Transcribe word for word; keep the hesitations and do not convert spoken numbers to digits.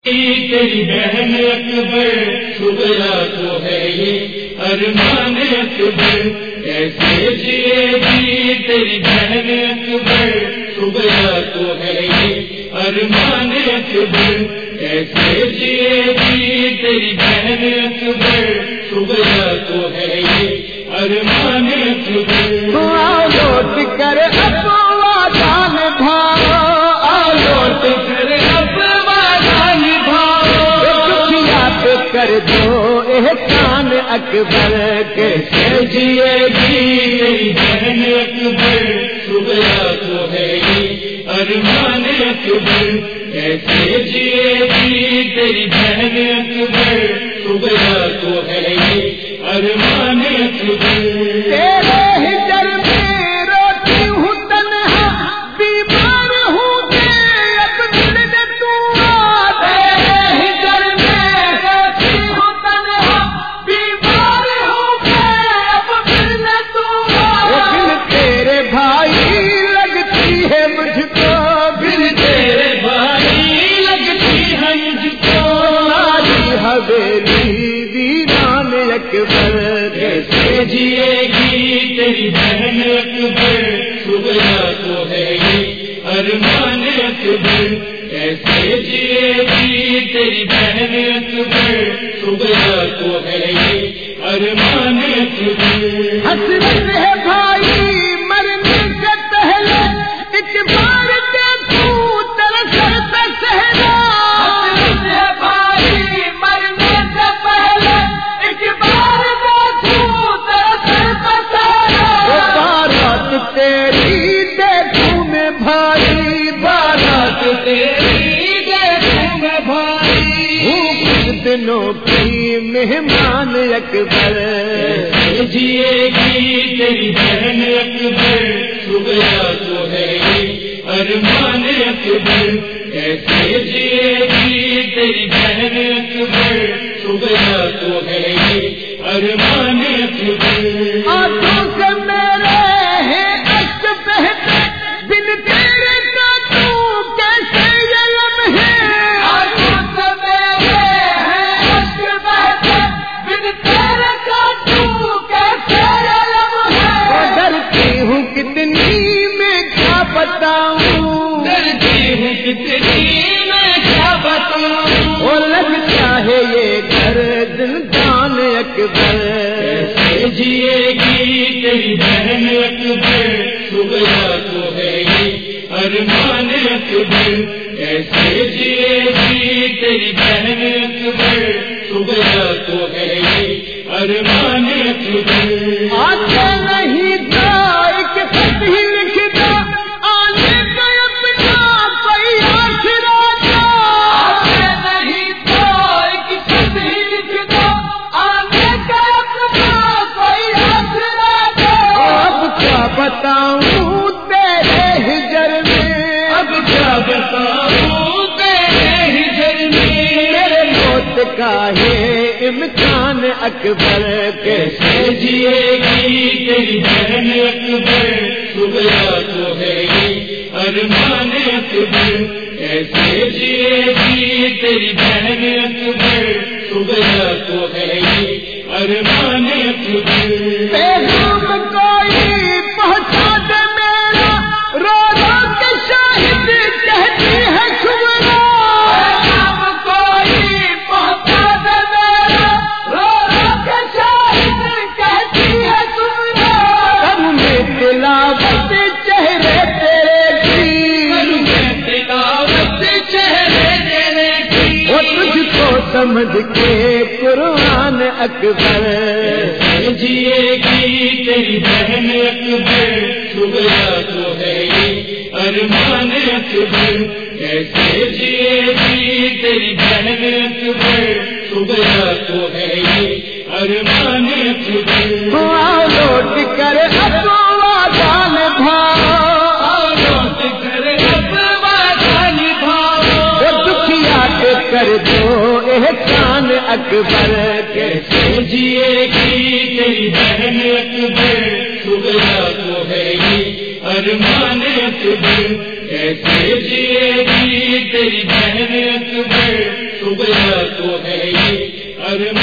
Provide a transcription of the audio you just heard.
تیری بہن اکبر شکرا تو ہے یہ ارمان اکبر، کیسے جیے گی تیری بہن اکبر شکرا تو ہے یہ ارمان اکبر، کیسے جیے گی تیری بہن اکبر شکرا تو ہے یہ ارمان اکبر۔ آؤ لوٹ کر اپنا جان بھاؤ، آؤ لوٹ کر کر دو احسان اکبر، کیسے جیے گی تیری بہن اکبر شکرا تو ہے یہ ارمان اکبر، کیسے جیے گی تیری بہن اکبر شکرا تو ہے یہ ارمان اکبر۔ تیرے ہجر میں روتی ہوں تنہا، بیمار ہوں کہ اب دل میں تو آ، تیرے ہجر میں روتی ہوں تنہا، بیمار ہوں کہ اب دل میں تو آ، لیکن تیرے بھائی لگتی ہے مجھ کو، پھر تیرے بھائی لگتی ہے مجھ کو، آج حویلی ویران اکبر، کیسے جیے گی تیری بہن اکبر شکرا تو ہے یہ ارمان اکبر، کیسے جیے گی تیری بہن اکبر شکرا تو ہے یہ ارمان اکبر۔ حسرت ہے بھائی مرنے سے پہلے ایک بار دیکھوں تیرے سر پہ صحرا، حسرت ہے بھائی مرنے سے پہلے ایک بار دیکھوں تیرے سر پہ صحرا، بارات تیری دیکھوں میں بھائی، بارات تیری دیکھوں میں بھائی، ہوں کچھ دنوں کی مہمان اکبر، جیے گی تیری بہن اکبر شکرا تو ہے یہ ارمان اکبر، کیسے جیے گی تیری بہن اکبر شکرا تو ہے یہ ارمان اکبر۔ آنکھوں سے میرے ہیں اشک بہتے بن تیرے کا تو کیسے یہ لمحے، آنکھوں سے میرے ہیں اشک بہتے بن تیرے کا تو کیسے یہ لمحے، ڈرتی ہوں کتنی میں کیا بتاؤں، ڈرتی ہوں کتنی میں کیا بتاؤں، وہ لگتا ہے یہ گھر زندان اکبر، کیسے جیے گی تیری بہن اکبر شکرا تو ہے یہ ارمان اکبر، کیسے جیے گی تیری بہن اکبر شکرا تو ہے یہ ارمان اکبر۔ آتے نہیں ایک خط ہی لکھتا، آنے کا اپنا کوئی آسرا تھا، آتے نہیں ایک خط ہی لکھتا، آنے کا اپنا کوئی آسرا تھا، اب کیا بتاؤں تیرے ہجر میں، اب کیا بتاؤں تیرے ہجر میں، میرے موت کا ہے امکان اکبر، کیسے جیے گی تیری بہن اکبر شکرا تو ہے یہ ارمان اکبر، کیسے جیے گی تیری بہن اکبر شکرا تو ہے یہ ارمان اکبر۔ پیغام کوئی پہنچا دے میرا، رو رو کے شاہد کہتی ہے شکرا، پیغام کوئی پہنچا دے میرا، رو رو کے شاہد کہتی ہے شکرا، کروں میں تلاوت چہرے تیرے کی، کروں میں تلاوت چہرے تیرے کی، وہ تجھ کو سمجھ کے قرآن اکبر، جیے گی تیری بہن اکبر شکرا تو ہے یہ ارمان اکبر، کیسے جیے گی تیری بہن اکبر شکرا تو ہے یہ ارمان اکبر۔ آؤ لوٹ کر اپنا جان بھاؤ، لوٹ کر اپنا جان بھاؤ، وہ دکھیا کے کر دو احسان اکبر، کیسے جیے گی تیری بہن اکبر شکرا تو ہے یہ ارمان اکبر، کیسے جیے گی تیری بہن اکبر، سغرا تو ہے یہ ارمان